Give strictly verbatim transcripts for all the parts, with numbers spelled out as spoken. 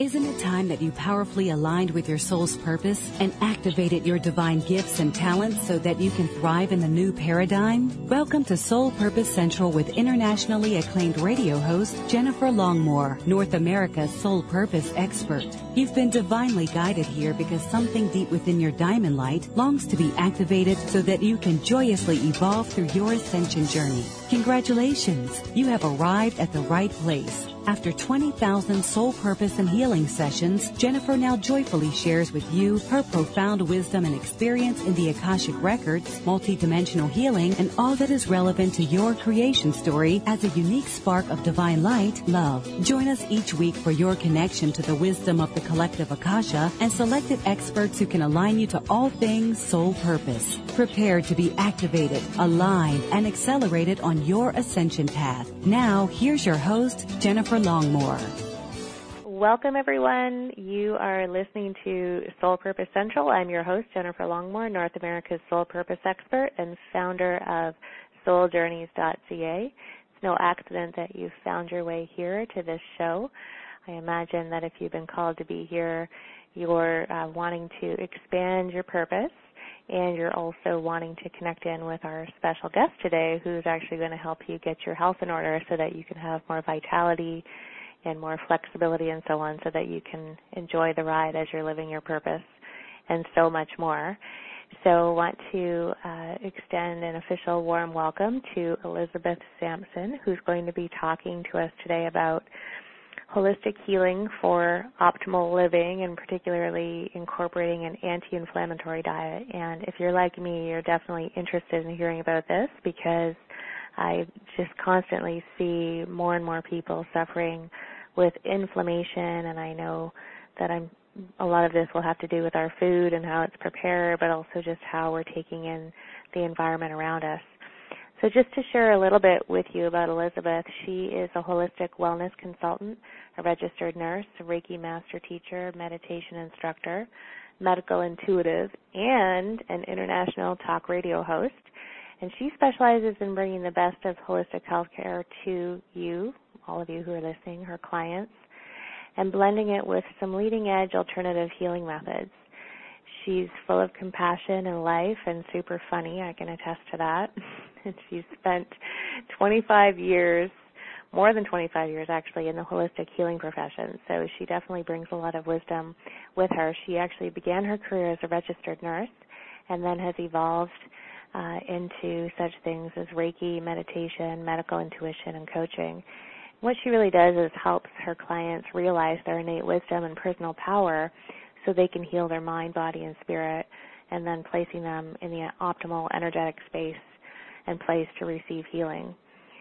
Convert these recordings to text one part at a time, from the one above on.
Isn't it time that you powerfully aligned with your soul's purpose and activated your divine gifts and talents so that you can thrive in the new paradigm? Welcome to Soul Purpose Central with internationally acclaimed radio host Jennifer Longmore, North America's soul purpose expert. You've been divinely guided here because something deep within your diamond light longs to be activated so that you can joyously evolve through your ascension journey. Congratulations! You have arrived at the right place. After twenty thousand soul purpose and healing sessions, Jennifer now joyfully shares with you her profound wisdom and experience in the Akashic Records, multidimensional healing, and all that is relevant to your creation story as a unique spark of divine light, love. Join us each week for your connection to the wisdom of the collective Akasha and selected experts who can align you to all things soul purpose. Prepare to be activated, aligned, and accelerated on your ascension path. Now, here's your host, Jennifer Longmore. Welcome, everyone. You are listening to Soul Purpose Central. I'm your host, Jennifer Longmore, North America's soul purpose expert and founder of soul journeys dot c a. It's no accident that you found your way here to this show. I imagine that if you've been called to be here, you're uh, wanting to expand your purpose, and you're also wanting to connect in with our special guest today, who's actually going to help you get your health in order so that you can have more vitality and more flexibility and so on, so that you can enjoy the ride as you're living your purpose and so much more. So I want to uh, extend an official warm welcome to Elizabeth Sampson, who's going to be talking to us today about holistic healing for optimal living, and particularly incorporating an anti-inflammatory diet. And if you're like me, you're definitely interested in hearing about this, because I just constantly see more and more people suffering with inflammation, and I know that I'm a lot of this will have to do with our food and how it's prepared, but also just how we're taking in the environment around us. So just to share a little bit with you about Elizabeth, she is a holistic wellness consultant, a registered nurse, a Reiki master teacher, meditation instructor, medical intuitive, and an international talk radio host. And she specializes in bringing the best of holistic healthcare to you, all of you who are listening, her clients, and blending it with some leading-edge alternative healing methods. She's full of compassion and life and super funny. I can attest to that. And she's spent twenty-five years, more than twenty-five years actually, in the holistic healing profession. So she definitely brings a lot of wisdom with her. She actually began her career as a registered nurse and then has evolved uh, into such things as Reiki, meditation, medical intuition, and coaching. What she really does is helps her clients realize their innate wisdom and personal power so they can heal their mind, body, and spirit, and then placing them in the optimal energetic space and place to receive healing.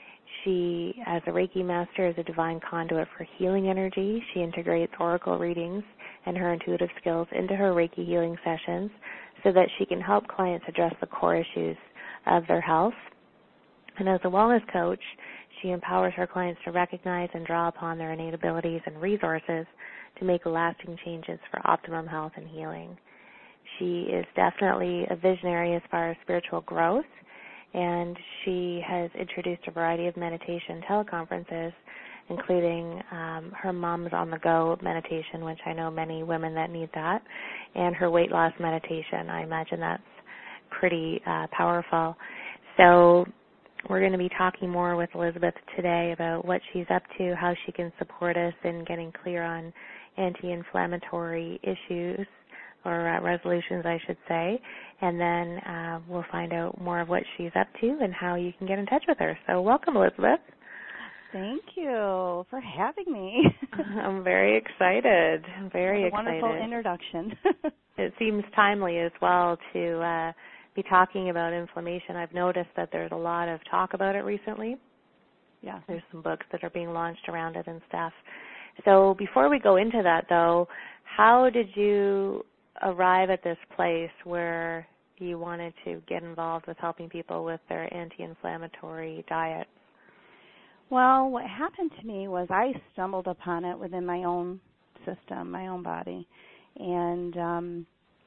She, as a Reiki master, is a divine conduit for healing energy. She integrates oracle readings and her intuitive skills into her Reiki healing sessions so that she can help clients address the core issues of their health. And as a wellness coach, she empowers her clients to recognize and draw upon their innate abilities and resources to make lasting changes for optimum health and healing. She is definitely a visionary as far as spiritual growth, and she has introduced a variety of meditation teleconferences, including um, her Moms on the Go meditation, which I know many women that need that, and her weight loss meditation. I imagine that's pretty uh, powerful. So we're going to be talking more with Elizabeth today about what she's up to, how she can support us in getting clear on anti-inflammatory issues, or uh, resolutions, I should say, and then uh, we'll find out more of what she's up to and how you can get in touch with her. So welcome, Elizabeth. Thank you for having me. I'm very excited, very what a excited. wonderful introduction. It seems timely as well to uh, be talking about inflammation. I've noticed that there's a lot of talk about it recently. Yeah. There's some books that are being launched around it and stuff. So before we go into that, though, how did you arrive at this place where you wanted to get involved with helping people with their anti-inflammatory diet? Well, what happened to me was I stumbled upon it within my own system, my own body, and um,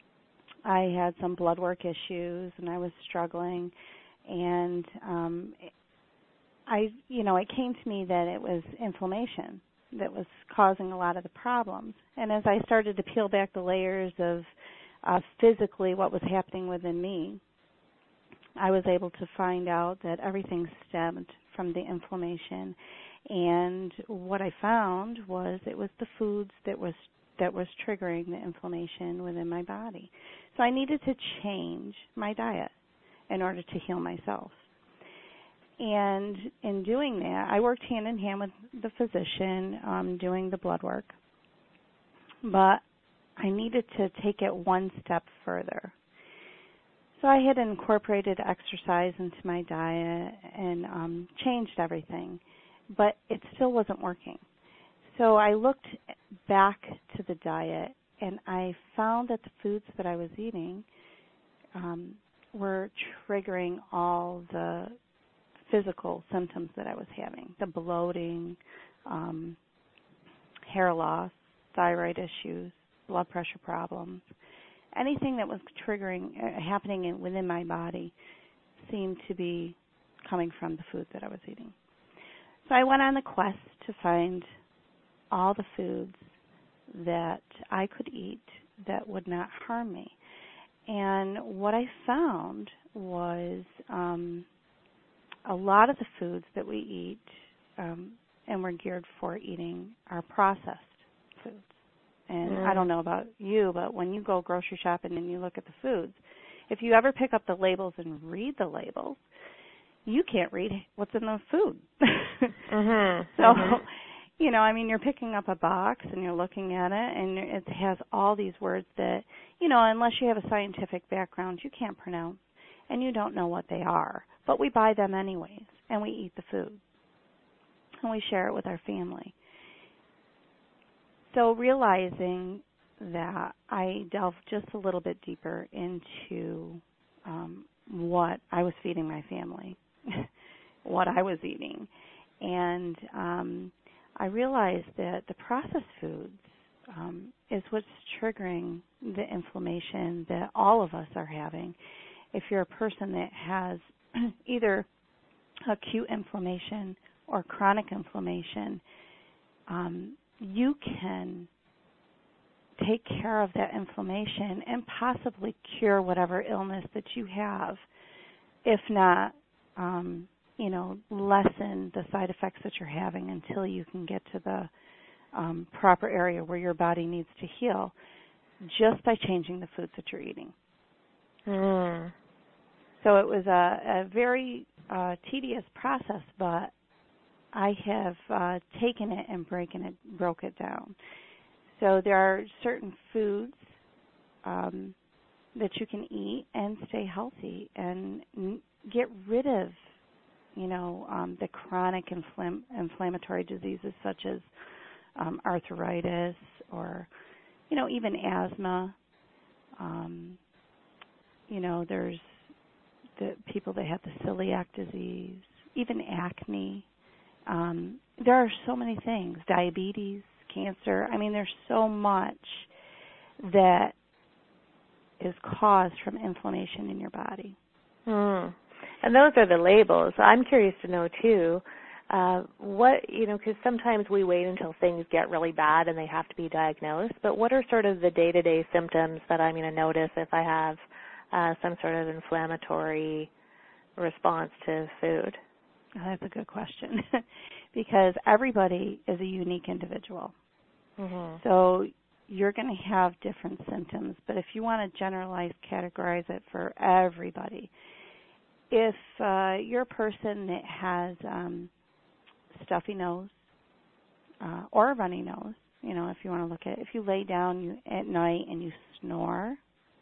I had some blood work issues, and I was struggling, and um, I, you know, it came to me that it was inflammation. that was causing a lot of the problems. And as I started to peel back the layers of uh, physically what was happening within me, I was able to find out that everything stemmed from the inflammation. And what I found was it was the foods that was that was triggering the inflammation within my body. So I needed to change my diet in order to heal myself. And in doing that, I worked hand in hand with the physician um, doing the blood work. But I needed to take it one step further. So I had incorporated exercise into my diet and um, changed everything, but it still wasn't working. So I looked back to the diet, and I found that the foods that I was eating um, were triggering all the physical symptoms that I was having, the bloating, um, hair loss, thyroid issues, blood pressure problems. Anything that was triggering, uh, happening in, within my body seemed to be coming from the food that I was eating. So I went on the quest to find all the foods that I could eat that would not harm me. And what I found was um, a lot of the foods that we eat um, and we're geared for eating are processed foods. And mm. I don't know about you, but when you go grocery shopping and you look at the foods, if you ever pick up the labels and read the labels, you can't read what's in the food. mm-hmm. So, mm-hmm. you know, I mean, you're picking up a box and you're looking at it, and it has all these words that, you know, unless you have a scientific background, you can't pronounce, and you don't know what they are. But we buy them anyways, and we eat the food, and we share it with our family. So realizing that, I delved just a little bit deeper into um, what I was feeding my family, what I was eating. And um, I realized that the processed foods um, is what's triggering the inflammation that all of us are having. If you're a person that has either acute inflammation or chronic inflammation, um, you can take care of that inflammation and possibly cure whatever illness that you have, if not, um, you know, lessen the side effects that you're having until you can get to the um, proper area where your body needs to heal, just by changing the foods that you're eating. Mm. So it was a, a very uh, tedious process, but I have uh, taken it and breaking it, broke it down. So there are certain foods um, that you can eat and stay healthy and n- get rid of, you know, um, the chronic inflam- inflammatory diseases such as um, arthritis or, you know, even asthma. Um, you know, there's the people that have the celiac disease, even acne. Um, there are so many things, diabetes, cancer. I mean, there's so much that is caused from inflammation in your body. Mm. And those are the labels. I'm curious to know, too, uh, what, you know, because sometimes we wait until things get really bad and they have to be diagnosed, but what are sort of the day-to-day symptoms that I'm going to notice if I have uh, some sort of inflammatory response to food? Oh, that's a good question because everybody is a unique individual. Mm-hmm. So you're going to have different symptoms, but if you want to generalize, categorize it for everybody, if uh, you're a person that has um, stuffy nose uh, or a runny nose, you know, if you want to look at it, if you lay down you, at night and you snore,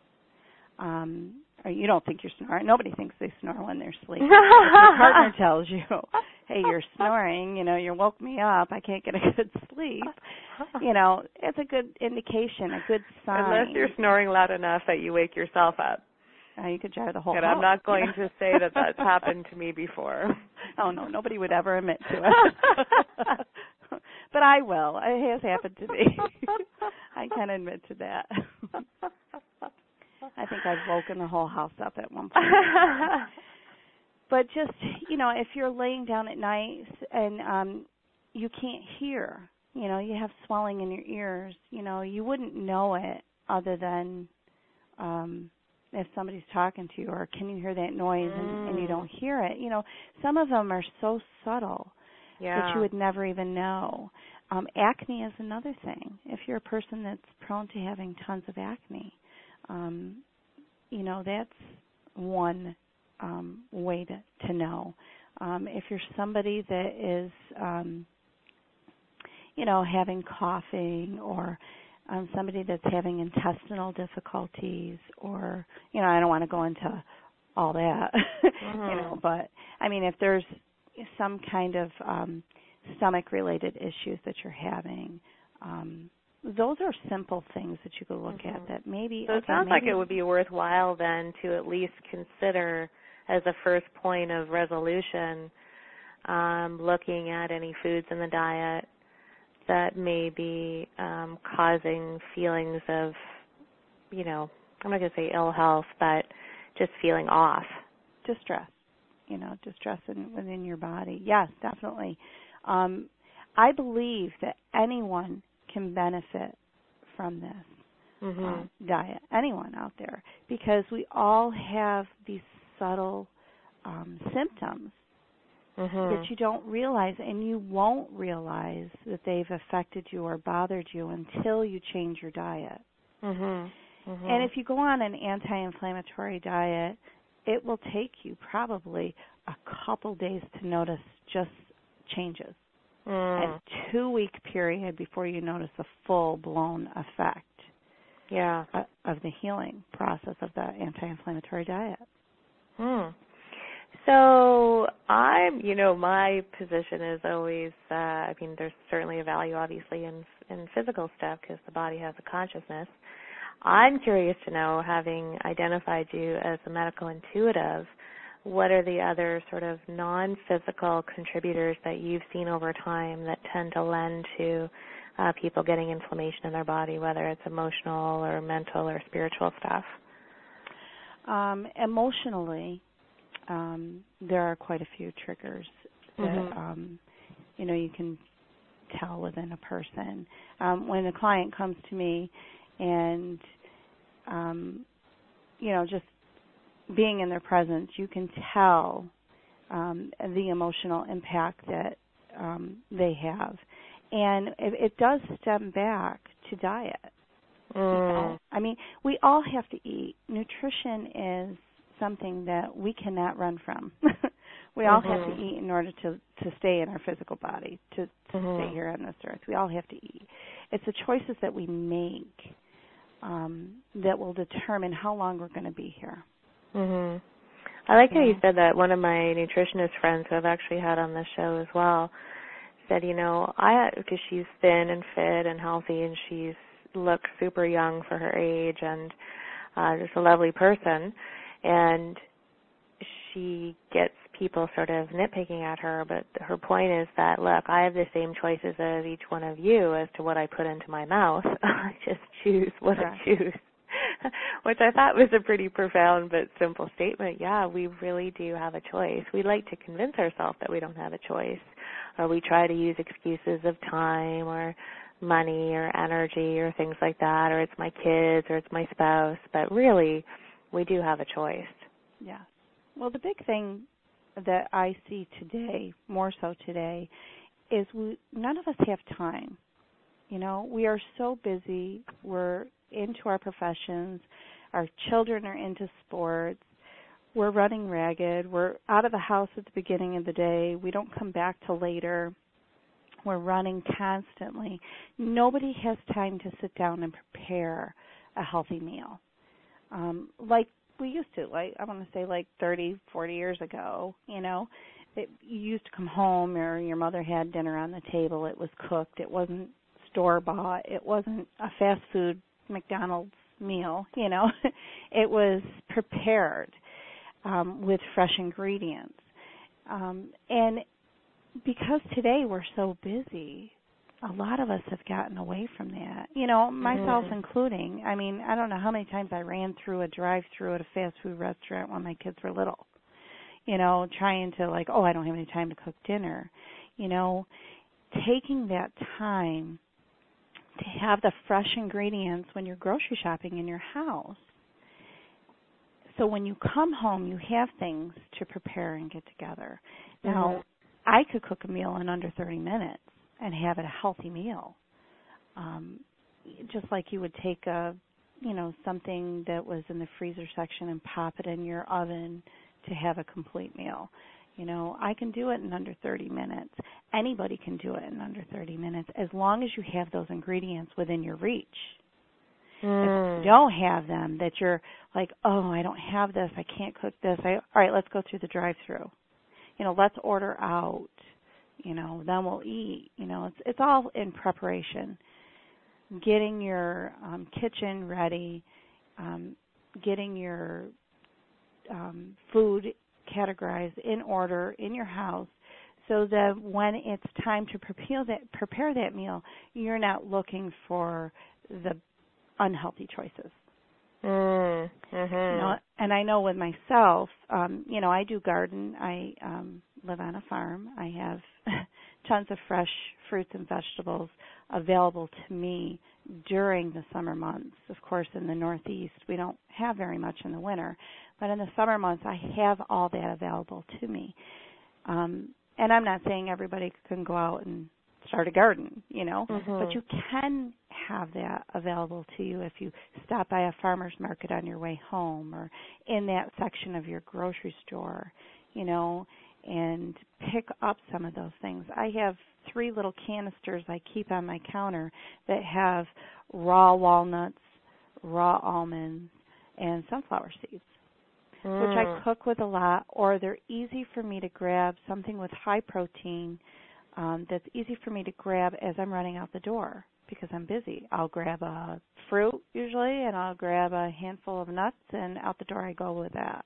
um, or you don't think you're snoring. Nobody thinks they snore when they're asleep. If your partner tells you, hey, you're snoring, you know, you woke me up, I can't get a good sleep, you know, it's a good indication, a good sign. Unless you're snoring loud enough that you wake yourself up. Uh, you could jar the whole and house. I'm not going you know? to say that that's happened to me before. Oh, no, nobody would ever admit to it. But I will. It has happened to me. I can admit to that. I think I've woken the whole house up at one point. But just, you know, if you're laying down at night and um, you can't hear, You know, you have swelling in your ears. You know, you wouldn't know it other than um, if somebody's talking to you, or can you hear that noise mm. and, and you don't hear it. You know, some of them are so subtle yeah. that you would never even know. Um, acne is another thing. If you're a person that's prone to having tons of acne, um, you know, that's one um, way to, to know. Um, if you're somebody that is, um, you know, having coughing, or um, somebody that's having intestinal difficulties, or, you know, I don't want to go into all that, mm-hmm. you know, but, I mean, if there's some kind of um, stomach-related issues that you're having, um, those are simple things that you could look mm-hmm. at that maybe... So it okay, sounds maybe, like it would be worthwhile then to at least consider as a first point of resolution um, looking at any foods in the diet that may be um, causing feelings of, you know, I'm not going to say ill health, but just feeling off. Distress, you know, distress in, within your body. Yes, definitely. Um, I believe that anyone can benefit from this mm-hmm. um, diet, anyone out there, because we all have these subtle um, symptoms mm-hmm. that you don't realize, and you won't realize that they've affected you or bothered you until you change your diet. Mm-hmm. Mm-hmm. And if you go on an anti-inflammatory diet, it will take you probably a couple days to notice just changes. Mm. A two-week period before you notice the full-blown effect yeah. of the healing process of the anti-inflammatory diet. Hmm. So I'm, you know, my position is always, uh, I mean, there's certainly a value, obviously, in in physical stuff because the body has a consciousness. I'm curious to know, having identified you as a medical intuitive, what are the other sort of non-physical contributors that you've seen over time that tend to lend to uh, people getting inflammation in their body, whether it's emotional or mental or spiritual stuff? Um, emotionally, um, there are quite a few triggers that, mm-hmm. um, you know, you can tell within a person. Um, when a client comes to me and, um, you know, just being in their presence, you can tell um, the emotional impact that um, they have. And it, it does stem back to diet. Mm. You know? I mean, we all have to eat. Nutrition is something that we cannot run from. we all mm-hmm. have to eat in order to, to stay in our physical body, to, to mm-hmm. stay here on this earth. We all have to eat. It's the choices that we make um, that will determine how long we're going to be here. Mhm. I like yeah. how you said that. One of my nutritionist friends, who I've actually had on this show as well, said, you know, I because she's thin and fit and healthy, and she's looks super young for her age, and uh, just a lovely person, and she gets people sort of nitpicking at her, but her point is that, look, I have the same choices as each one of you as to what I put into my mouth. I just choose what Correct. I choose. Which I thought was a pretty profound but simple statement. Yeah, we really do have a choice. We like to convince ourselves that we don't have a choice, or we try to use excuses of time or money or energy or things like that, or it's my kids or it's my spouse, but really we do have a choice. Yeah. Well, the big thing that I see today, more so today, is we, none of us have time. You know, we are so busy. We're into our professions. Our children are into sports. We're running ragged. We're out of the house at the beginning of the day. We don't come back till later. We're running constantly. Nobody has time to sit down and prepare a healthy meal. Um, like we used to, like I want to say like thirty, forty years ago, you know. It, you used to come home or your mother had dinner on the table. It was cooked. It wasn't store-bought. It wasn't a fast food McDonald's meal, you know. It was prepared um, with fresh ingredients. Um, and because today we're so busy, a lot of us have gotten away from that, you know, myself mm. including. I mean, I don't know how many times I ran through a drive-through at a fast food restaurant when my kids were little, you know, trying to like, oh, I don't have any time to cook dinner, you know. taking that time to have the fresh ingredients when you're grocery shopping in your house. So when you come home, you have things to prepare and get together. Now, mm-hmm. I could cook a meal in under thirty minutes and have it a healthy meal. Um, just like you would take a, you know, something that was in the freezer section and pop it in your oven to have a complete meal. You know, I can do it in under thirty minutes. Anybody can do it in under thirty minutes as long as you have those ingredients within your reach. Mm. If you don't have them, that you're like, oh, I don't have this, I can't cook this. I, all right, let's go through the drive-thru. You know, let's order out. You know, then we'll eat. You know, it's it's all in preparation. Getting your um, kitchen ready, um, getting your um, food categorized in order in your house, so that when it's time to prepare that prepare that meal, you're not looking for the unhealthy choices. Mm, mm-hmm. You know, and I know with myself, um, you know, I do garden. I um, live on a farm. I have tons of fresh fruits and vegetables available to me during the summer months. Of course, in the Northeast, we don't have very much in the winter. But in the summer months, I have all that available to me. Um, and I'm not saying everybody can go out and start a garden, you know, mm-hmm. but you can have that available to you if you stop by a farmer's market on your way home or in that section of your grocery store, you know, and pick up some of those things. I have three little canisters I keep on my counter that have raw walnuts, raw almonds, and sunflower seeds, mm. which I cook with a lot, or they're easy for me to grab, something with high protein um, that's easy for me to grab as I'm running out the door because I'm busy. I'll grab a fruit usually, and I'll grab a handful of nuts, and out the door I go with that.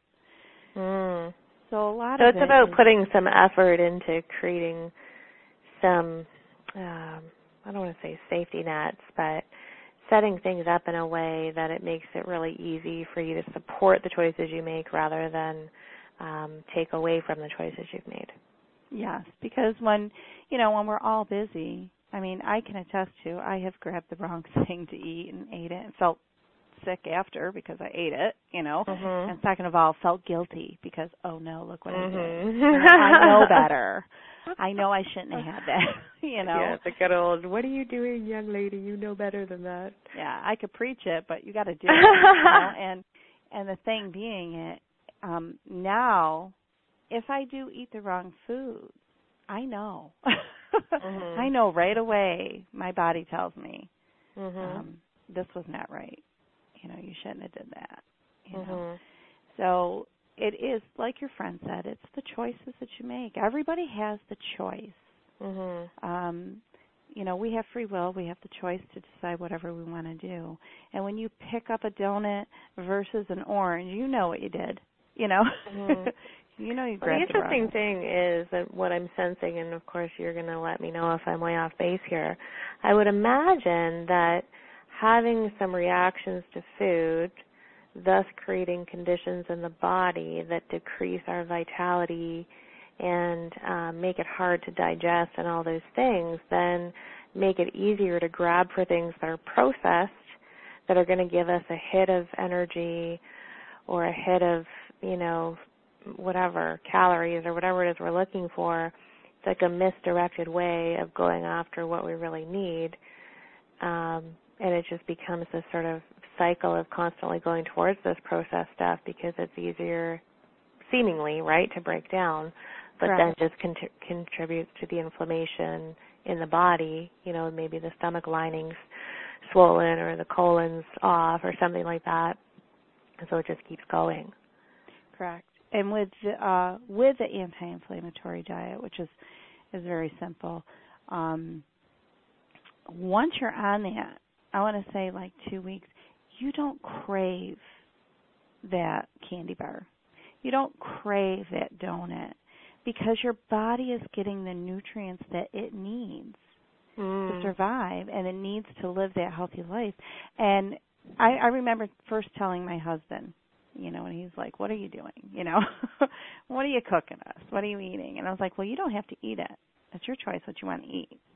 Mm. So a lot so of it's it about is, putting some effort into creating some, um, I don't want to say safety nets, but setting things up in a way that it makes it really easy for you to support the choices you make rather than um, take away from the choices you've made. Yes, because when, you know, when we're all busy, I mean, I can attest to, I have grabbed the wrong thing to eat and ate it and felt sick after because I ate it, you know, mm-hmm. and second of all, felt guilty because, oh no, look what mm-hmm. I did. You know, I know better. I know I shouldn't have had that, you know. Yeah, it's a good old, what are you doing, young lady? You know better than that. Yeah, I could preach it, but you got to do it, you know, and, and the thing being it, um, now, if I do eat the wrong food, I know. mm-hmm. I know right away. My body tells me, mm-hmm. um, this was not right. You know, you shouldn't have did that. You mm-hmm. know, so it is like your friend said. It's the choices that you make. Everybody has the choice. Mm-hmm. Um, you know, we have free will. We have the choice to decide whatever we want to do. And when you pick up a donut versus an orange, you know what you did. You know, mm-hmm. you know you grabbed well, the interesting the thing is that what I'm sensing, and of course you're going to let me know if I'm way off base here, I would imagine that having some reactions to food, thus creating conditions in the body that decrease our vitality and um, make it hard to digest and all those things, then make it easier to grab for things that are processed, that are going to give us a hit of energy or a hit of, you know, whatever, calories or whatever it is we're looking for. It's like a misdirected way of going after what we really need. Um, and it just becomes this sort of cycle of constantly going towards this processed stuff because it's easier, seemingly, right, to break down, but Correct. then just con- contributes to the inflammation in the body, you know, maybe the stomach lining's swollen or the colon's off or something like that. And so it just keeps going. Correct. And with uh, with the anti-inflammatory diet, which is is very simple, um, once you're on that, I want to say like two weeks, you don't crave that candy bar. You don't crave that donut because your body is getting the nutrients that it needs mm. to survive, and it needs to live that healthy life. And I, I remember first telling my husband, you know, and he's like, what are you doing? You know, what are you cooking us? What are you eating? And I was like, well, you don't have to eat it. It's your choice what you want to eat.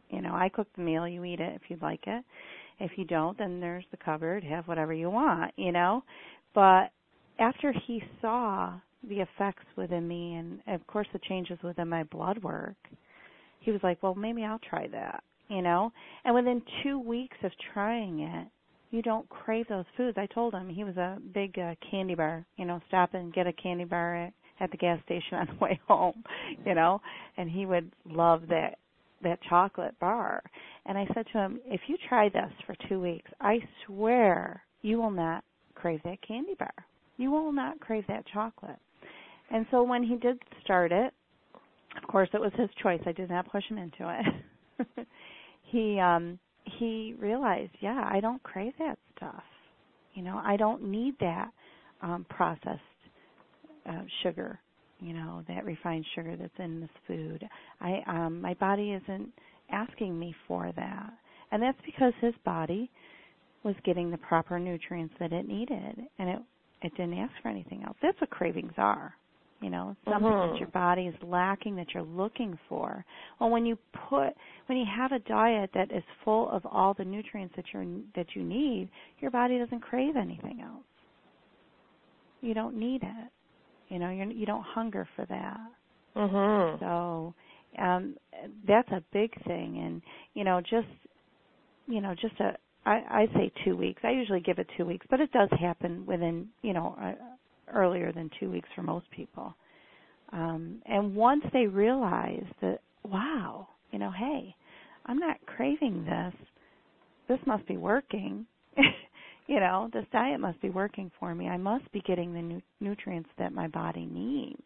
You know, I cook the meal, you eat it if you'd like it. If you don't, then there's the cupboard, have whatever you want, you know. But after he saw the effects within me and, of course, the changes within my blood work, he was like, well, maybe I'll try that, you know. And within two weeks of trying it, you don't crave those foods. I told him, he was a big uh, candy bar, you know, stop and get a candy bar at, at the gas station on the way home, you know, and he would love that that chocolate bar. And I said to him, if you try this for two weeks, I swear you will not crave that candy bar. You will not crave that chocolate. And so when he did start it, of course it was his choice. I did not push him into it. he um, he realized, yeah, I don't crave that stuff. You know, I don't need that um, processed uh, sugar. You know, that refined sugar that's in this food. I um my body isn't asking me for that. And that's because his body was getting the proper nutrients that it needed, and it it didn't ask for anything else. That's what cravings are. You know, something mm-hmm. that your body is lacking that you're looking for. Well, when you put when you have a diet that is full of all the nutrients that you're that you need, your body doesn't crave anything else. You don't need it. You know, you're, you don't hunger for that. Mm-hmm. So um, that's a big thing. And, you know, just, you know, just a, I, I say two weeks. I usually give it two weeks, but it does happen within, you know, uh, earlier than two weeks for most people. Um, and once they realize that, wow, you know, hey, I'm not craving this. This must be working. You know, this diet must be working for me. I must be getting the nu- nutrients that my body needs.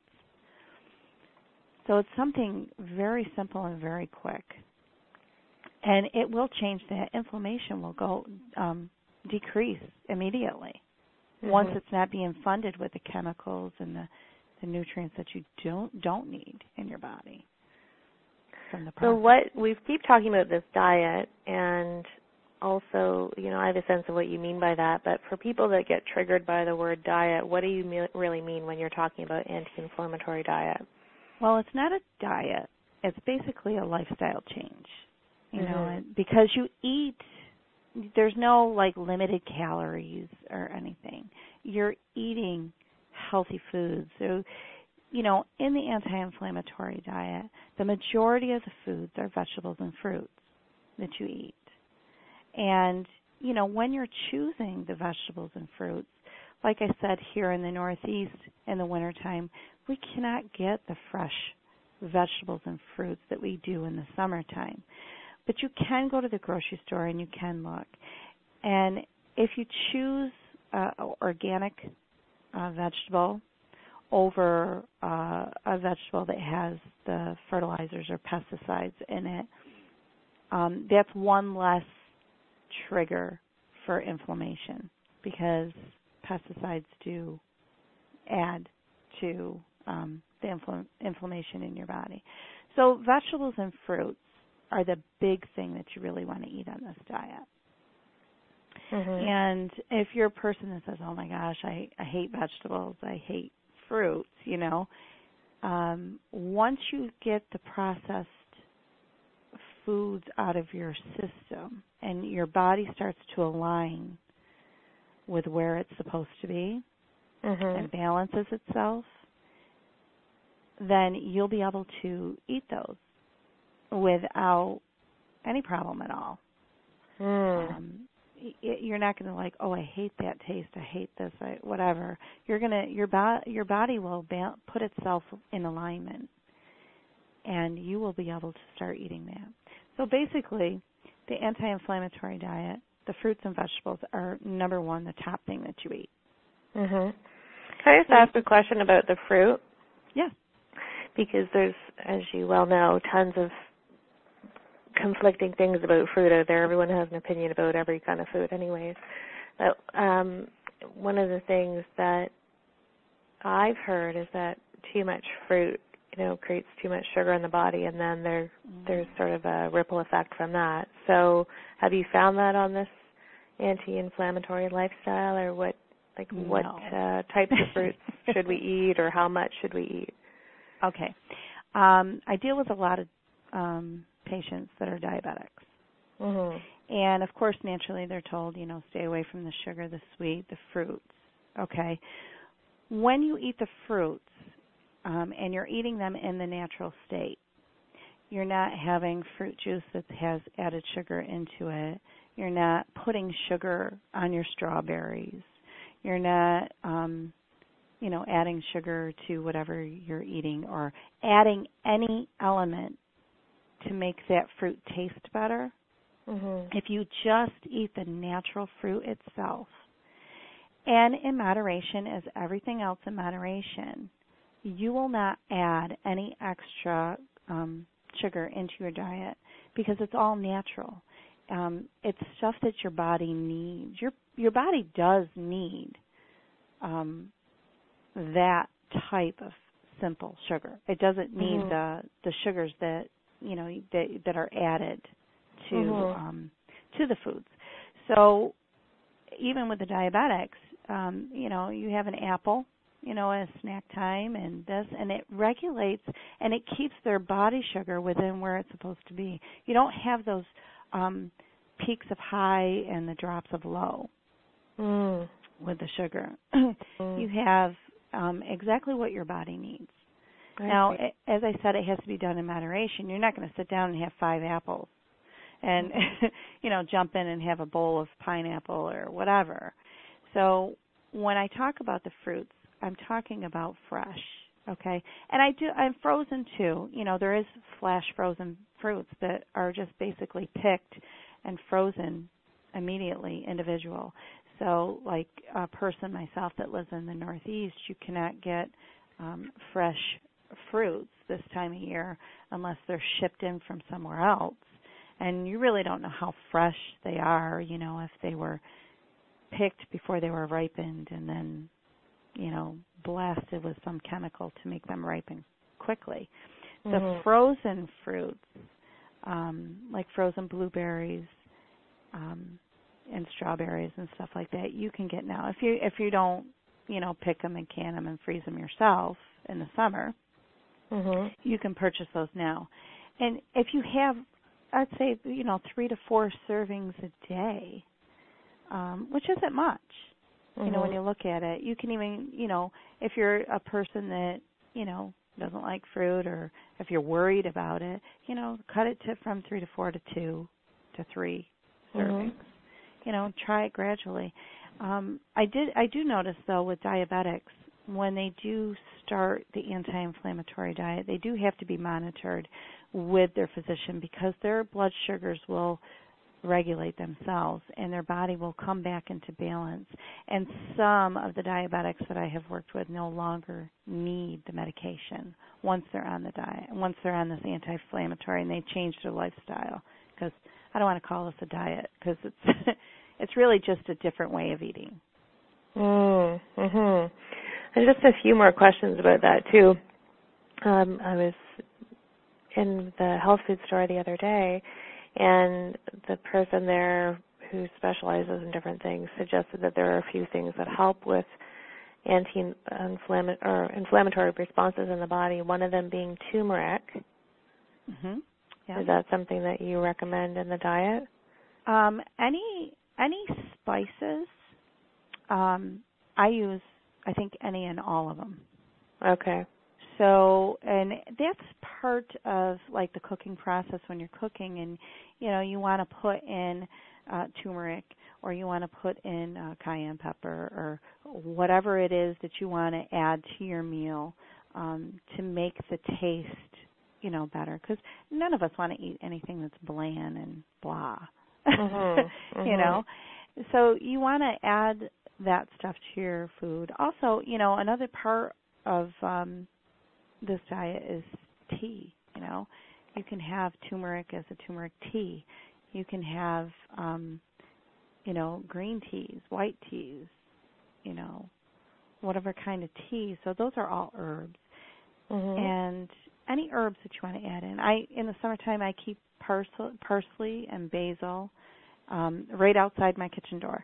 So it's something very simple and very quick. And it will change that. Inflammation will go um, decrease immediately mm-hmm. once it's not being funded with the chemicals and the, the nutrients that you don't don't need in your body. From the so what we keep talking about this diet, and also, you know, I have a sense of what you mean by that, but for people that get triggered by the word diet, what do you me- really mean when you're talking about anti-inflammatory diet? Well, it's not a diet. It's basically a lifestyle change, you mm-hmm. know, and because you eat, there's no, like, limited calories or anything. You're eating healthy foods. So, you know, in the anti-inflammatory diet, the majority of the foods are vegetables and fruits that you eat. And, you know, when you're choosing the vegetables and fruits, like I said, here in the Northeast in the wintertime, we cannot get the fresh vegetables and fruits that we do in the summertime. But you can go to the grocery store and you can look. And if you choose uh, organic uh, vegetable over uh, a vegetable that has the fertilizers or pesticides in it, um, that's one less trigger for inflammation, because pesticides do add to um, the infl- inflammation in your body. So vegetables and fruits are the big thing that you really want to eat on this diet. Mm-hmm. And if you're a person that says, oh my gosh, I, I hate vegetables, I hate fruits, you know, um, once you get the processed foods out of your system and your body starts to align with where it's supposed to be mm-hmm. and balances itself, then you'll be able to eat those without any problem at all. Mm. Um, you're not going to like, oh, I hate that taste, I hate this, I, whatever. You're gonna your bo- your body will ba- put itself in alignment, and you will be able to start eating that. So basically, the anti-inflammatory diet, the fruits and vegetables are number one, the top thing that you eat. Mhm. Can I just ask a question about the fruit? Yeah. Because there's, as you well know, tons of conflicting things about fruit out there. Everyone has an opinion about every kind of food anyways. But um, one of the things that I've heard is that too much fruit, you know, creates too much sugar in the body, and then there, mm-hmm. there's sort of a ripple effect from that. So have you found that on this anti-inflammatory lifestyle, or what, like no. what uh, types of fruits should we eat, or how much should we eat? Okay. Um, I deal with a lot of um, patients that are diabetics. Mm-hmm. And, of course, naturally they're told, you know, stay away from the sugar, the sweet, the fruits, okay? When you eat the fruits um, and you're eating them in the natural state, you're not having fruit juice that has added sugar into it. You're not putting sugar on your strawberries. You're not, um, you know, adding sugar to whatever you're eating or adding any element to make that fruit taste better. Mm-hmm. If you just eat the natural fruit itself, and in moderation, as everything else in moderation, you will not add any extra um, sugar into your diet because it's all natural. Um, it's stuff that your body needs. Your your body does need um, that type of simple sugar. It doesn't need mm-hmm. the the sugars that you know that that are added to mm-hmm. um, to the foods. So even with the diabetics, um, you know, you have an apple, you know, at snack time and this, and it regulates and it keeps their body sugar within where it's supposed to be. You don't have those um, peaks of high and the drops of low mm. with the sugar. mm. You have um, exactly what your body needs. I Now, see. as I said, it has to be done in moderation. You're not going to sit down and have five apples and, you know, jump in and have a bowl of pineapple or whatever. So when I talk about the fruits, I'm talking about fresh, okay? And I do, I'm frozen too. You know, there is flash frozen fruits that are just basically picked and frozen immediately, individual. So like a person, myself, that lives in the Northeast, you cannot get um, fresh fruits this time of year unless they're shipped in from somewhere else. And you really don't know how fresh they are, you know, if they were picked before they were ripened and then, you know, blasted with some chemical to make them ripen quickly. Mm-hmm. The frozen fruits, um, like frozen blueberries um, and strawberries and stuff like that, you can get now. If you if you don't, you know, pick them and can them and freeze them yourself in the summer, mm-hmm. you can purchase those now. And if you have, I'd say, you know, three to four servings a day, um, which isn't much. Mm-hmm. You know, when you look at it, you can even, you know, if you're a person that, you know, doesn't like fruit or if you're worried about it, you know, cut it to from three to four to two to three servings. Mm-hmm. You know, try it gradually. Um, I did. I do notice, though, with diabetics, when they do start the anti-inflammatory diet, they do have to be monitored with their physician because their blood sugars will regulate themselves and their body will come back into balance. And some of the diabetics that I have worked with no longer need the medication once they're on the diet, once they're on this anti-inflammatory and they change their lifestyle. Because I don't want to call this a diet because it's it's really just a different way of eating. Mm, mhm. And just a few more questions about that too. Um, I was in the health food store the other day, and the person there who specializes in different things suggested that there are a few things that help with anti-inflammatory or inflammatory responses in the body. One of them being turmeric. Mm-hmm. Yeah. Is that something that you recommend in the diet? Um, any any spices, um, I use, I think, any and all of them. Okay. So, and that's part of like the cooking process when you're cooking, and you know you want to put in uh, turmeric or you want to put in uh, cayenne pepper or whatever it is that you want to add to your meal um, to make the taste, you know, better. Because none of us want to eat anything that's bland and blah. Mm-hmm. Mm-hmm. You know, so you want to add that stuff to your food. Also, you know, another part of um, this diet is tea. You know, you can have turmeric as a turmeric tea. You can have, um, you know, green teas, white teas, you know, whatever kind of tea. So those are all herbs. Mm-hmm. And any herbs that you want to add in. I in the summertime I keep parsley, parsley and basil um, right outside my kitchen door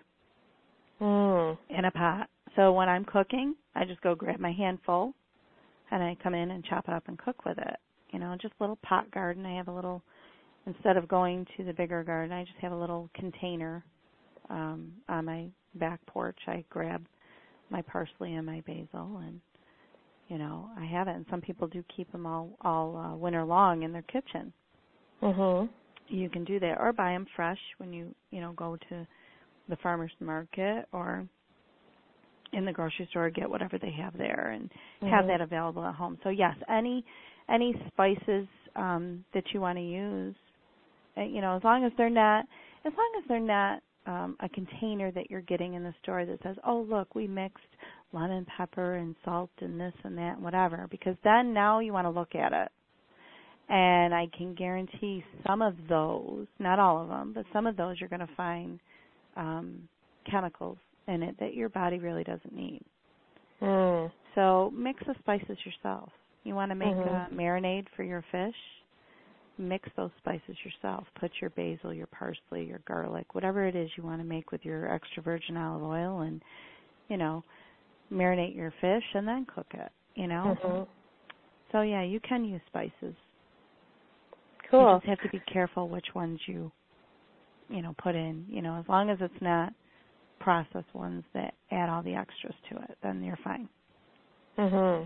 mm. in a pot. So when I'm cooking, I just go grab my handful and I come in and chop it up and cook with it. You know, just a little pot garden. I have a little instead of going to the bigger garden, I just have a little container um, on my back porch. I grab my parsley and my basil, and you know, I have it. And some people do keep them all all uh, winter long in their kitchen. Mhm. You can do that, or buy them fresh when you you know go to the farmer's market or in the grocery store. Get whatever they have there, and mm-hmm. have that available at home. So yes, any any spices um, that you want to use, you know, as long as they're not as long as they're not um, a container that you're getting in the store that says, oh look, we mixed lemon pepper and salt and this and that and whatever, because then now you want to look at it. And I can guarantee some of those, not all of them, but some of those you're going to find um, chemicals in it that your body really doesn't need. Mm. So mix the spices yourself. You want to make mm-hmm. a marinade for your fish? Mix those spices yourself. Put your basil, your parsley, your garlic, whatever it is you want to make with your extra virgin olive oil, and, you know, marinate your fish and then cook it, you know. Mm-hmm. So, yeah, you can use spices. Cool. You just have to be careful which ones you, you know, put in. You know, as long as it's not processed ones that add all the extras to it, then you're fine. Mhm.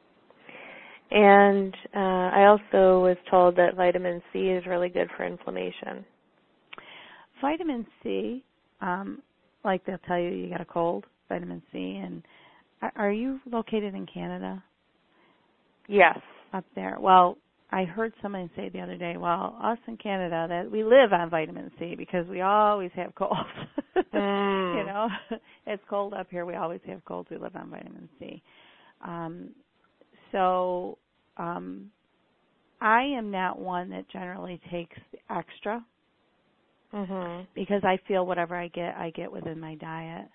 And uh, I also was told that vitamin C is really good for inflammation. Vitamin C, um, like they'll tell you, you got a cold, vitamin C. And are you located in Canada? Yes. Up there. Well, I heard somebody say the other day, well, us in Canada, that we live on vitamin C because we always have colds. Mm. You know, it's cold up here. We always have colds. We live on vitamin C. Um, so um, I am not one that generally takes extra mm-hmm. because I feel whatever I get, I get within my diet,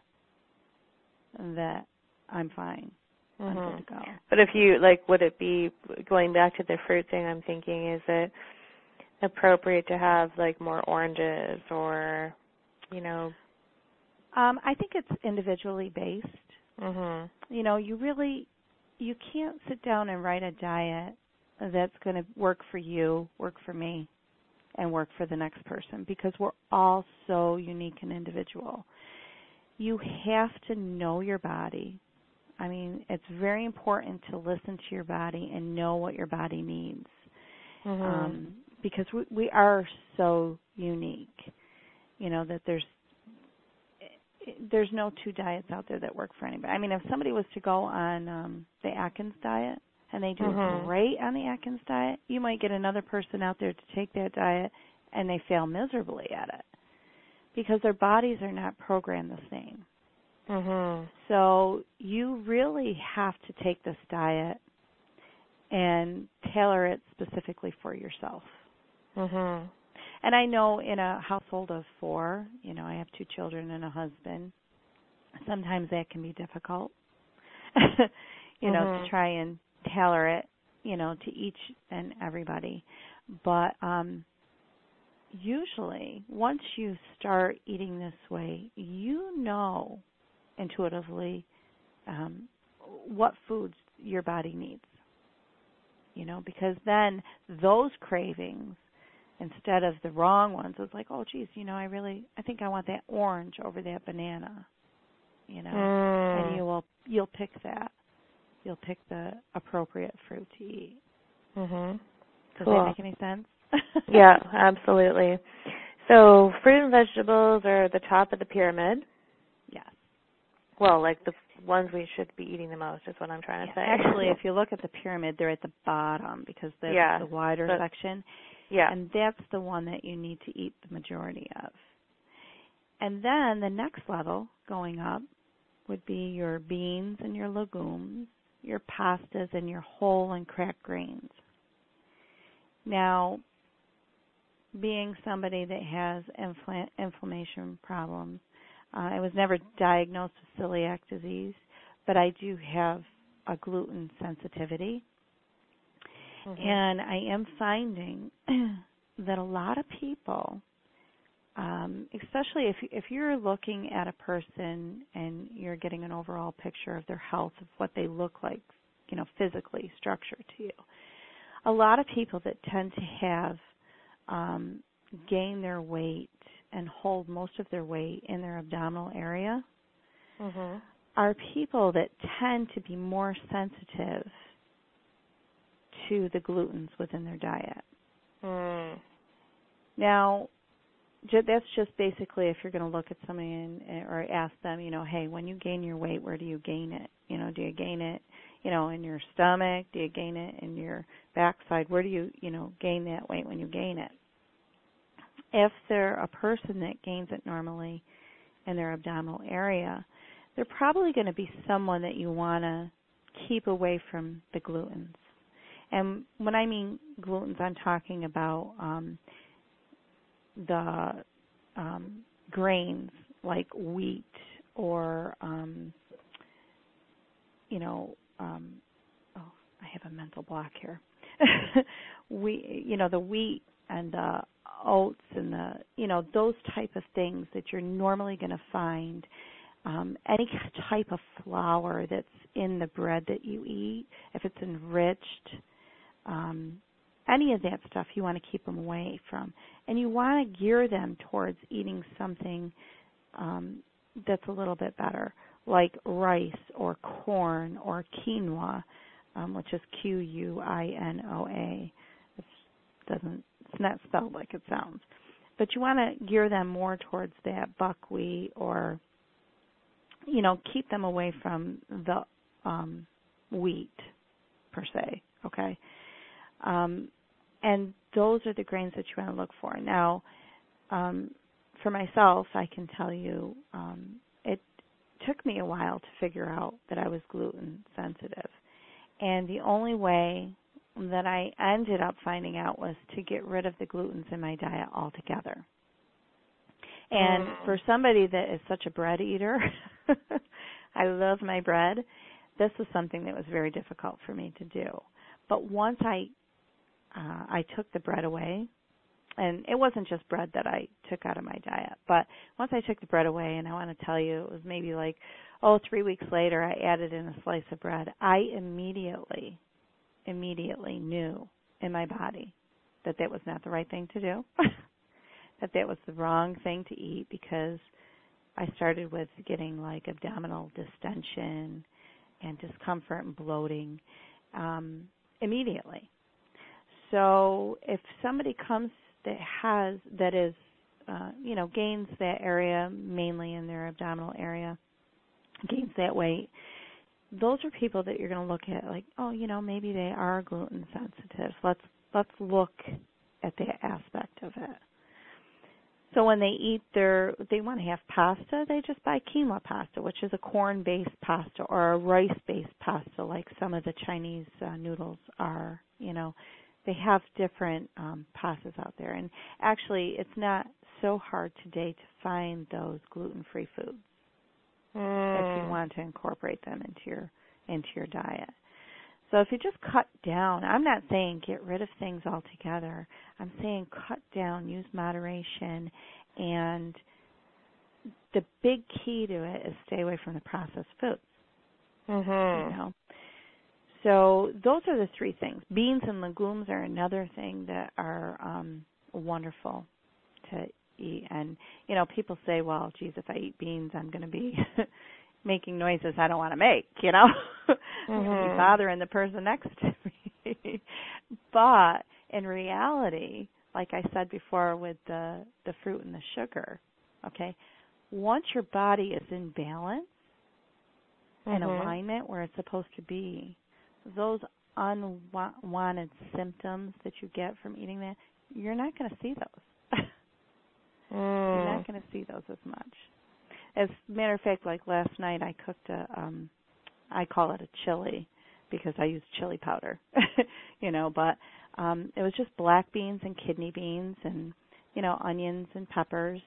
that I'm fine. Mm-hmm. I'm good to go. But if you, like, would it be, going back to the fruit thing, I'm thinking, is it appropriate to have, like, more oranges or, you know? Um, I think it's individually based. Mm-hmm. You know, you really, you can't sit down and write a diet that's going to work for you, work for me, and work for the next person, because we're all so unique and individual. You have to know your body. I mean, it's very important to listen to your body and know what your body needs, mm-hmm. um, because we, we are so unique, you know, that there's there's no two diets out there that work for anybody. I mean, if somebody was to go on um, the Atkins diet and they do mm-hmm. great on the Atkins diet, you might get another person out there to take that diet and they fail miserably at it because their bodies are not programmed the same. Mm-hmm. So you really have to take this diet and tailor it specifically for yourself. Mm-hmm. And I know in a household of four, you know, I have two children and a husband, sometimes that can be difficult, you know, mm-hmm. to try and tailor it, you know, to each and everybody. But um, usually once you start eating this way, you know intuitively um, what foods your body needs, you know, because then those cravings, instead of the wrong ones, it's like, oh, geez, you know, I really, I think I want that orange over that banana, you know, mm. and you will, you'll pick that. You'll pick the appropriate fruit to eat. Mm-hmm. Does cool. that make any sense? Yeah, absolutely. So fruit and vegetables are at the top of the pyramid. Yes. Well, like the ones we should be eating the most is what I'm trying to say. Actually, if you look at the pyramid, they're at the bottom because that's yeah, the wider but, section. Yeah. And that's the one that you need to eat the majority of. And then the next level going up would be your beans and your legumes, your pastas, and your whole and cracked grains. Now, being somebody that has infl- inflammation problems, uh, I was never diagnosed with celiac disease, but I do have a gluten sensitivity. Mm-hmm. And I am finding that a lot of people, um, especially if if you're looking at a person and you're getting an overall picture of their health, of what they look like, you know, physically, structure to you, a lot of people that tend to have um, gain their weight and hold most of their weight in their abdominal area mm-hmm. are people that tend to be more sensitive to the glutens within their diet. Mm. Now, that's just basically if you're going to look at somebody and, or ask them, you know, hey, when you gain your weight, where do you gain it? You know, do you gain it, you know, in your stomach? Do you gain it in your backside? Where do you, you know, gain that weight when you gain it? If they're a person that gains it normally in their abdominal area, they're probably going to be someone that you want to keep away from the glutens. And when I mean glutens, I'm talking about um, the um, grains like wheat or, um, you know, um, oh, I have a mental block here. we, you know, the wheat and the oats and the, you know, those type of things that you're normally going to find. Um, any type of flour that's in the bread that you eat, if it's enriched, um, any of that stuff you want to keep them away from. And you want to gear them towards eating something um, that's a little bit better, like rice or corn or quinoa, um, which is Q U I N O A. It doesn't, it's not spelled like it sounds. But you want to gear them more towards that buckwheat or, you know, keep them away from the um, wheat per se, okay? Um, and those are the grains that you want to look for. Now, um, for myself, I can tell you um, it took me a while to figure out that I was gluten sensitive. And the only way that I ended up finding out was to get rid of the glutens in my diet altogether. And mm. for somebody that is such a bread eater, I love my bread, this was something that was very difficult for me to do. But once I uh, I took the bread away, and it wasn't just bread that I took out of my diet, but once I took the bread away, and I want to tell you, it was maybe like, oh, three weeks later, I added in a slice of bread, I immediately, immediately knew in my body that that was not the right thing to do, that that was the wrong thing to eat, because I started with getting like abdominal distension and discomfort and bloating um, immediately. So if somebody comes that has, that is, uh, you know, gains that area, mainly in their abdominal area, gains that weight, those are people that you're going to look at like, oh, you know, maybe they are gluten sensitive. Let's let's look at that aspect of it. So when they eat their, they want to have pasta, they just buy quinoa pasta, which is a corn-based pasta, or a rice-based pasta, like some of the Chinese uh, noodles are. You know, they have different um, pastas out there, and actually, it's not so hard today to find those gluten-free foods mm. if you want to incorporate them into your into your diet. So if you just cut down, I'm not saying get rid of things altogether. I'm saying cut down, use moderation, and the big key to it is stay away from the processed foods. Mm-hmm. You know? So those are the three things. Beans and legumes are another thing that are um, wonderful to eat. And, you know, people say, well, geez, if I eat beans, I'm going to be making noises I don't want to make, you know. Mm-hmm. I'm going to be bothering the person next to me. But in reality, like I said before with the, the fruit and the sugar, okay, once your body is in balance mm-hmm. and alignment where it's supposed to be, those unwanted symptoms that you get from eating that, you're not going to see those. mm. You're not going to see those as much. As a matter of fact, like last night I cooked a, um, I call it a chili because I use chili powder, you know, but um, it was just black beans and kidney beans and, you know, onions and peppers.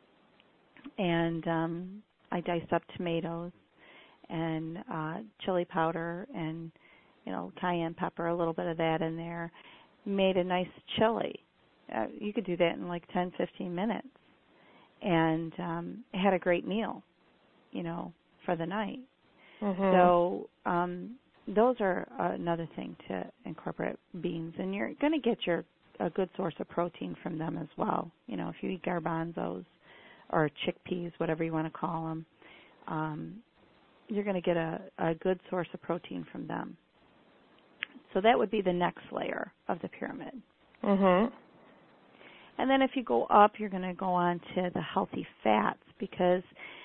And um, I diced up tomatoes and uh, chili powder and, you know, cayenne pepper, a little bit of that in there. Made a nice chili. Uh, you could do that in like ten, fifteen minutes. And um, had a great meal, you know, for the night. Mm-hmm. So um, those are another thing to incorporate beans. And you're going to get your a good source of protein from them as well. You know, if you eat garbanzos or chickpeas, whatever you want to call them, um, you're going to get a, a good source of protein from them. So that would be the next layer of the pyramid. Mhm. And then if you go up, you're going to go on to the healthy fats, because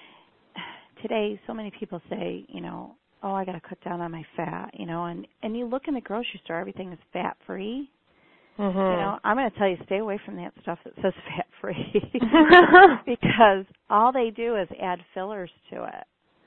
today so many people say, you know, oh, I got to cut down on my fat, you know, and, and you look in the grocery store, everything is fat-free. Mhm. You know, I'm going to tell you, stay away from that stuff that says fat-free because all they do is add fillers to it.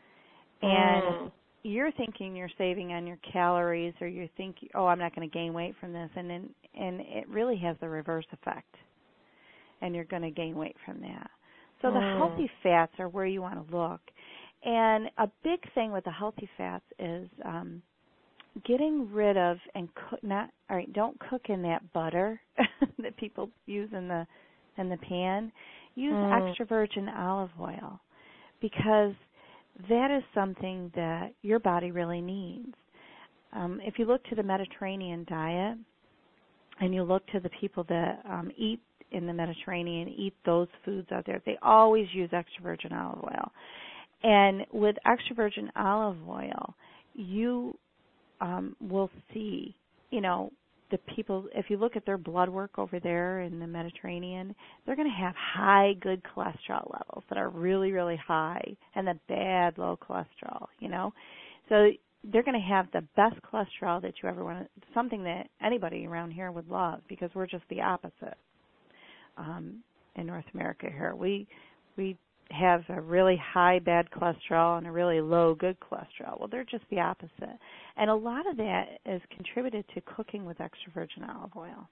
And mm. you're thinking you're saving on your calories, or you think, oh, I'm not going to gain weight from this, and then, and it really has the reverse effect, and you're going to gain weight from that. So mm. the healthy fats are where you want to look. And a big thing with the healthy fats is um, getting rid of and cook not all right, don't cook in that butter that people use in the in the pan. Use mm. extra virgin olive oil, because that is something that your body really needs. Um, if you look to the Mediterranean diet, and you look to the people that um, eat in the Mediterranean, eat those foods out there, they always use extra virgin olive oil. And with extra virgin olive oil, you um, will see, you know, the people, if you look at their blood work over there in the Mediterranean, they're going to have high good cholesterol levels that are really, really high, and the bad low cholesterol, you know. So they're going to have the best cholesterol that you ever want to, something that anybody around here would love, because we're just the opposite um, in North America here. We, we have a really high bad cholesterol and a really low good cholesterol. Well, they're just the opposite. And a lot of that is contributed to cooking with extra virgin olive oil.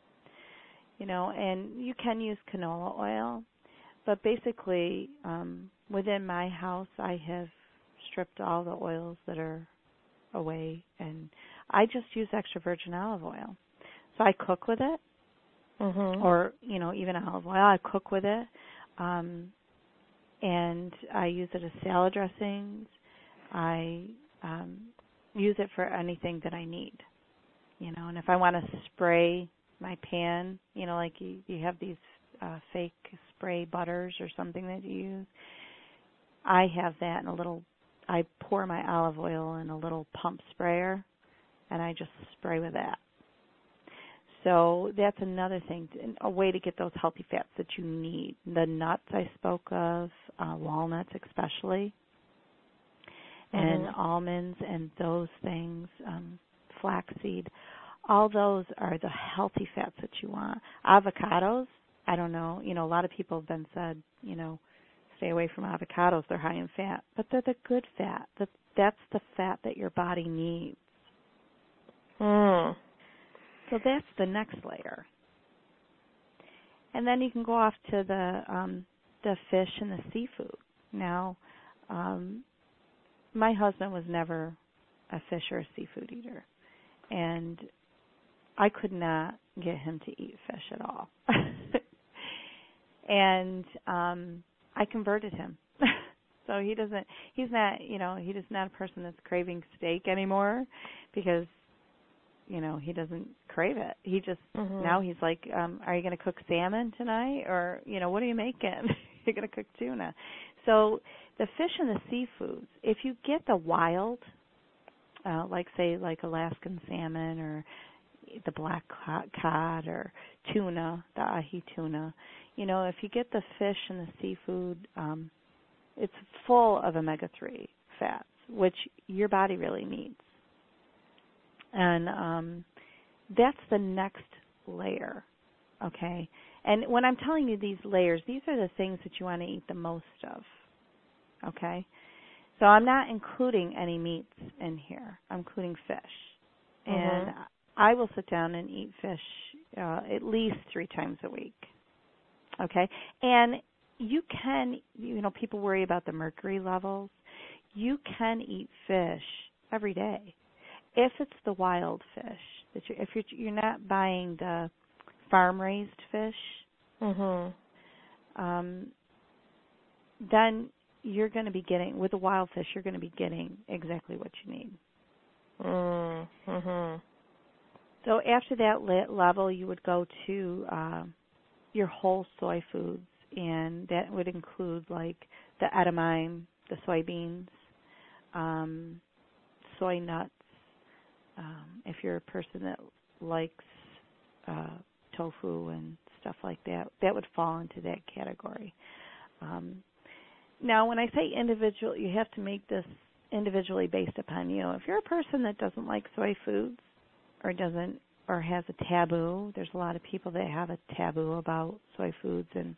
You know, and you can use canola oil, but basically um, within my house I have stripped all the oils that are away, and I just use extra virgin olive oil. So I cook with it, mm-hmm. or, you know, even olive oil, I cook with it. Um, and I use it as salad dressings. I um, use it for anything that I need, you know. And if I want to spray my pan, you know, like you, you have these uh, fake spray butters or something that you use, I have that in a little, I pour my olive oil in a little pump sprayer, and I just spray with that. So that's another thing, a way to get those healthy fats that you need. The nuts I spoke of, uh, walnuts especially, and mm-hmm. almonds and those things, um, flaxseed, all those are the healthy fats that you want. Avocados, I don't know, you know, a lot of people have been said, you know, stay away from avocados, they're high in fat, but they're the good fat. That's the fat that your body needs. Mm. So that's the next layer. And then you can go off to the um, the fish and the seafood. Now, um, my husband was never a fish or a seafood eater, and I could not get him to eat fish at all. and um, I converted him. So he doesn't, he's not, you know, he is not a person that's craving steak anymore, because you know, he doesn't crave it. He just, mm-hmm. now he's like, um, are you going to cook salmon tonight? Or, you know, what are you making? You're going to cook tuna. So the fish and the seafoods, if you get the wild, uh, like, say, like Alaskan salmon or the black cod or tuna, the ahi tuna, you know, if you get the fish and the seafood, um, it's full of omega three fats, which your body really needs. And um, that's the next layer, okay? And when I'm telling you these layers, these are the things that you want to eat the most of, okay? So I'm not including any meats in here. I'm including fish. Mm-hmm. And I will sit down and eat fish uh, at least three times a week, okay? And you can, you know, people worry about the mercury levels. You can eat fish every day. If it's the wild fish, that you, if you're, you're not buying the farm-raised fish, mm-hmm. um, then you're going to be getting, with the wild fish, you're going to be getting exactly what you need. Mm-hmm. So after that level, you would go to uh, your whole soy foods, and that would include like the edamame, the soybeans, um, soy nuts. Um, if you're a person that likes uh, tofu and stuff like that, that would fall into that category. Um, now, when I say individual, you have to make this individually based upon you. If you're a person that doesn't like soy foods or doesn't or has a taboo, there's a lot of people that have a taboo about soy foods, and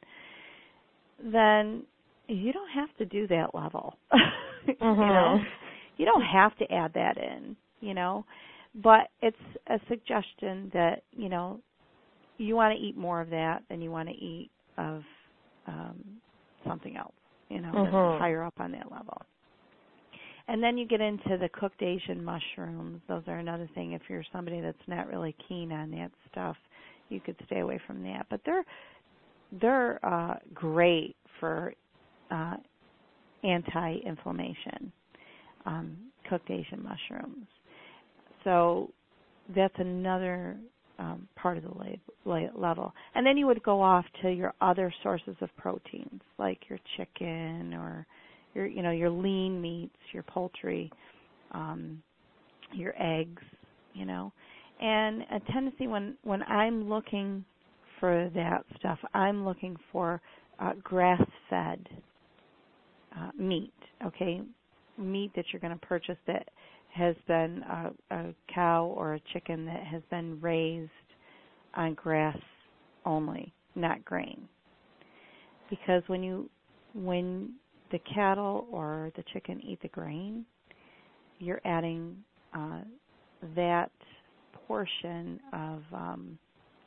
then you don't have to do that level. Mm-hmm. You know, you don't have to add that in, you know, but it's a suggestion that, you know, you want to eat more of that than you want to eat of um, something else, you know, Mm-hmm. that's higher up on that level. And then you get into the cooked Asian mushrooms. Those are another thing. If you're somebody that's not really keen on that stuff, you could stay away from that. But they're they're uh, great for uh, anti-inflammation, um, cooked Asian mushrooms. So that's another um, part of the la- level. And then you would go off to your other sources of proteins, like your chicken or your, you know, your lean meats, your poultry, um, your eggs, you know. And a tendency when, when I'm looking for that stuff, I'm looking for uh, grass-fed uh, meat, okay, meat that you're going to purchase that has been a, a cow or a chicken that has been raised on grass only, not grain. Because when you when the cattle or the chicken eat the grain, you're adding uh, that portion of um,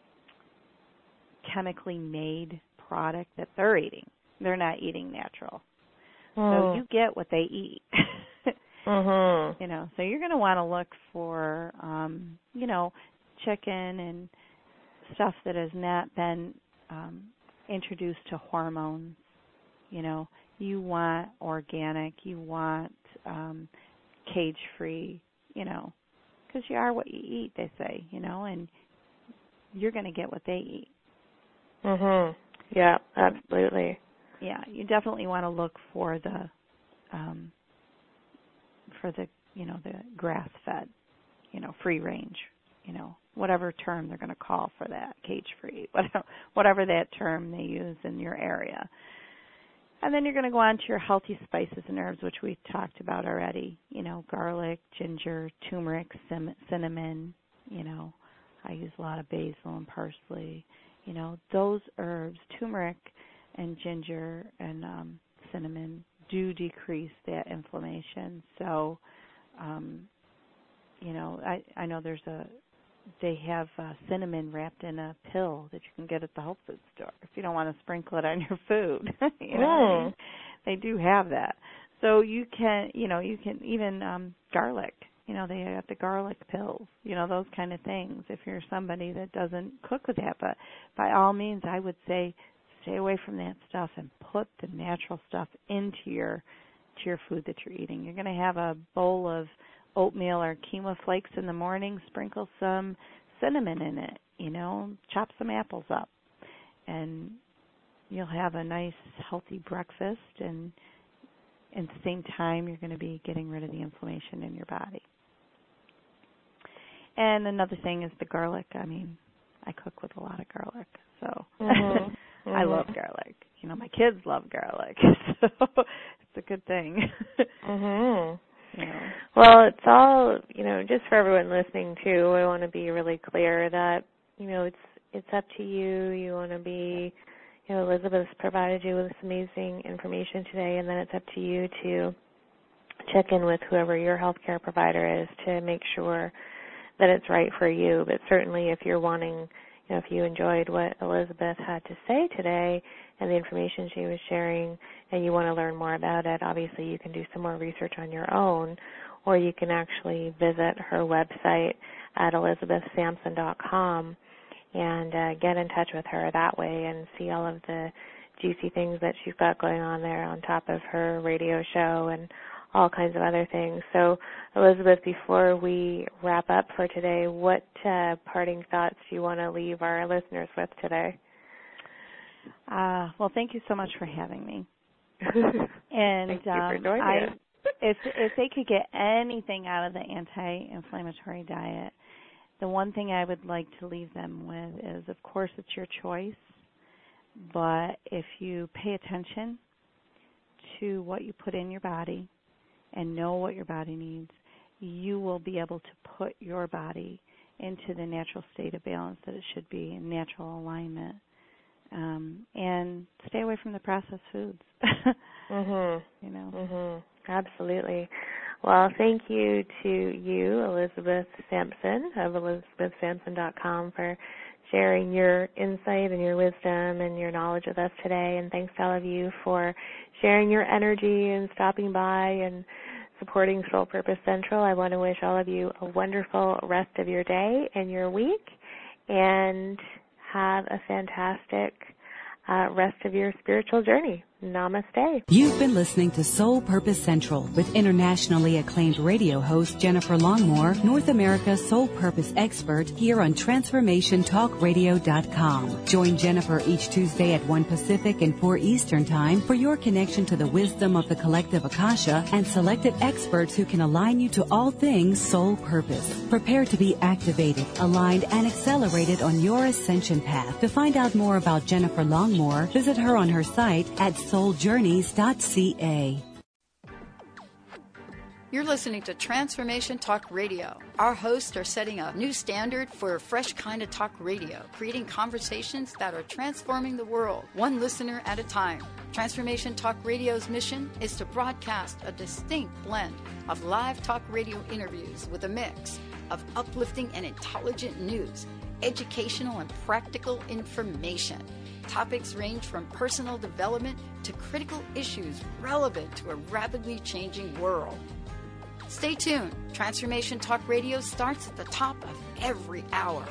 chemically made product that they're eating. They're not eating natural. Mm. So you get what they eat. Mm-hmm. You know, so you're going to want to look for, um, you know, chicken and stuff that has not been um, introduced to hormones. You know, you want organic, you want um, cage-free, you know, because you are what you eat, they say, you know, and you're going to get what they eat. Mhm. Yeah, absolutely. Yeah, you definitely want to look for the, um, for the, you know, the grass-fed, you know, free range, you know, whatever term they're going to call for that, cage-free, whatever, whatever that term they use in your area. And then you're going to go on to your healthy spices and herbs, which we talked about already, you know, garlic, ginger, turmeric, sim- cinnamon, you know, I use a lot of basil and parsley. You know, those herbs, turmeric and ginger and um, cinnamon, do decrease that inflammation. So, um, you know, I, I know there's a, they have uh, cinnamon wrapped in a pill that you can get at the health food store if you don't want to sprinkle it on your food. you know, Mm. I mean, they do have that. So you can, you know, you can even um, garlic. You know, they have the garlic pills, you know, those kind of things if you're somebody that doesn't cook with that. But by all means, I would say stay away from that stuff and put the natural stuff into your to your food that you're eating. You're going to have a bowl of oatmeal or quinoa flakes in the morning, sprinkle some cinnamon in it, you know, chop some apples up, and you'll have a nice, healthy breakfast, and at the same time, you're going to be getting rid of the inflammation in your body. And another thing is the garlic. I mean, I cook with a lot of garlic, so Mhm. Mhm. I love garlic. You know, my kids love garlic, so it's a good thing. Mhm. You know. Well, it's all, you know, just for everyone listening too, I want to be really clear that, you know, it's it's up to you. You want to be, you know, Elizabeth's provided you with this amazing information today, and then it's up to you to check in with whoever your healthcare provider is to make sure that it's right for you. But certainly if you're wanting, you know, if you enjoyed what Elizabeth had to say today and the information she was sharing and you want to learn more about it, obviously you can do some more research on your own, or you can actually visit her website at elizabeth sampson dot com and uh, get in touch with her that way and see all of the juicy things that she's got going on there on top of her radio show and all kinds of other things. So, Elizabeth, before we wrap up for today, what uh, parting thoughts do you want to leave our listeners with today? Uh, well, thank you so much for having me. And Thank you for um, joining I, us. if if they could get anything out of the anti-inflammatory diet, the one thing I would like to leave them with is, of course, it's your choice, but if you pay attention to what you put in your body and know what your body needs, you will be able to put your body into the natural state of balance that it should be, in natural alignment. Um, and stay away from the processed foods. mhm. You know. Mhm. Absolutely. Well, thank you to you, Elizabeth Sampson of elizabeth sampson dot com, for sharing your insight and your wisdom and your knowledge with us today. And thanks to all of you for sharing your energy and stopping by and supporting Soul Purpose Central. I want to wish all of you a wonderful rest of your day and your week, and have a fantastic uh, rest of your spiritual journey. Namaste. You've been listening to Soul Purpose Central with internationally acclaimed radio host Jennifer Longmore, North America's Soul Purpose expert, here on transformation talk radio dot com. Join Jennifer each Tuesday at one Pacific and four Eastern Time for your connection to the wisdom of the collective Akasha and selected experts who can align you to all things soul purpose. Prepare to be activated, aligned, and accelerated on your ascension path. To find out more about Jennifer Longmore, visit her on her site at soul journeys dot c a. You're listening to Transformation Talk Radio. Our hosts are setting a new standard for a fresh kind of talk radio, creating conversations that are transforming the world, one listener at a time. Transformation Talk Radio's mission is to broadcast a distinct blend of live talk radio interviews with a mix of uplifting and intelligent news, educational and practical information. Topics range from personal development to critical issues relevant to a rapidly changing world. Stay tuned. Transformation Talk Radio starts at the top of every hour.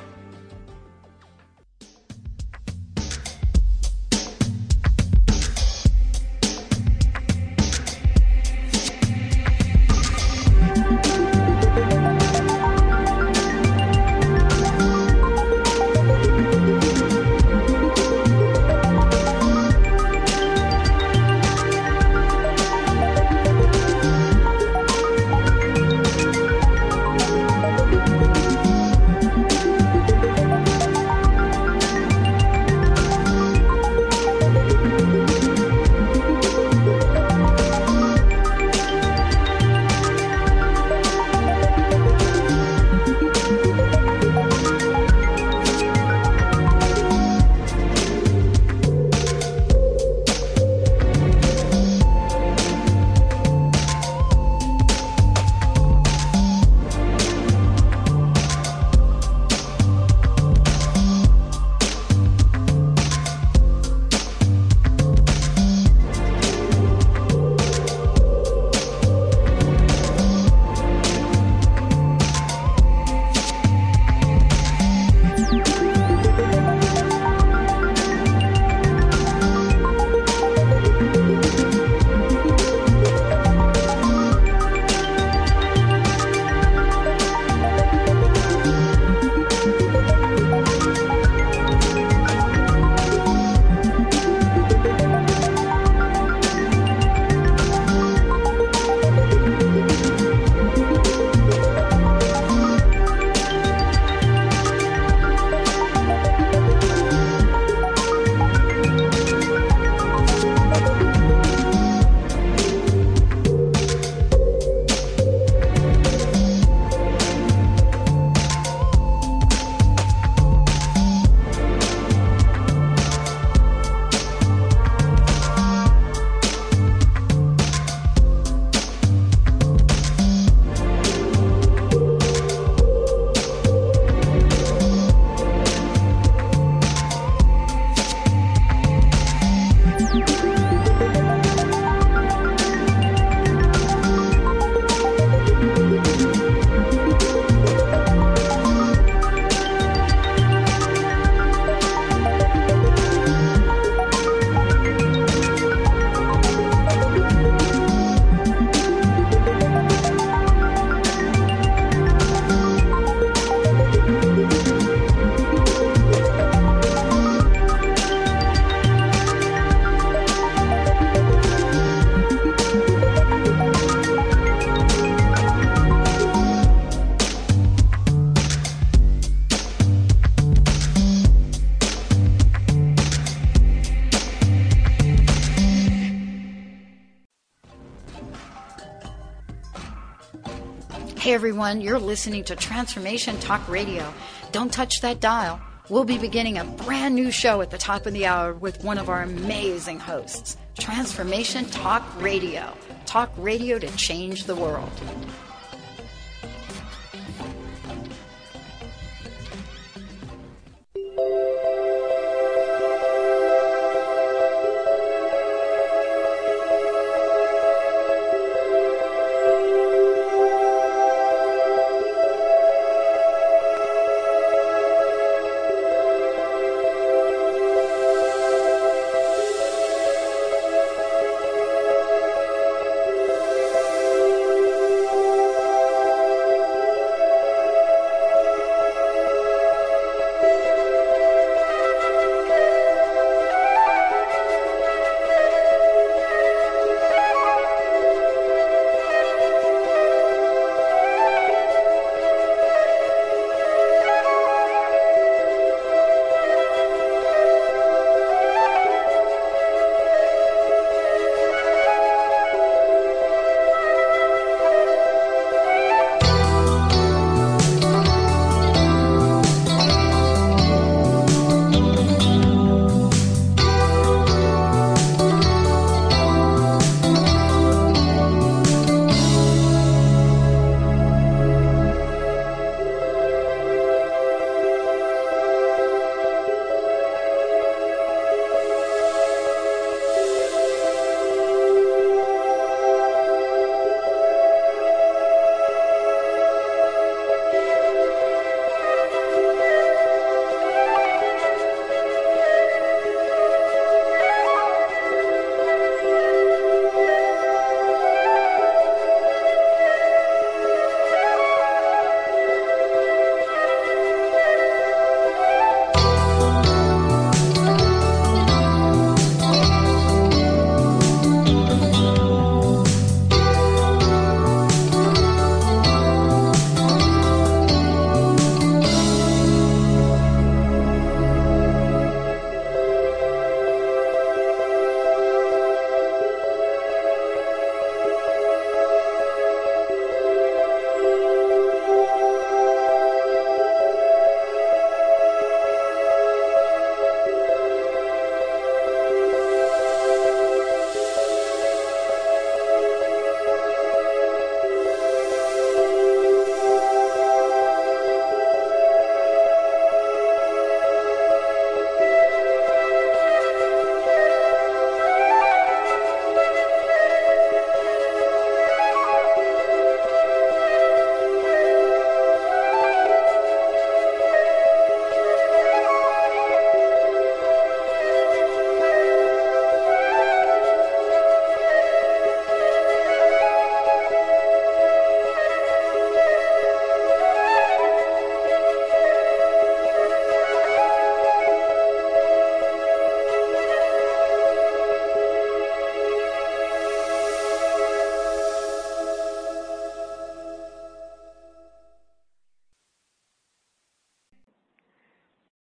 Hey everyone, you're listening to Transformation Talk Radio. Don't touch that dial. We'll be beginning a brand new show at the top of the hour with one of our amazing hosts. Transformation Talk Radio. Talk radio to change the world.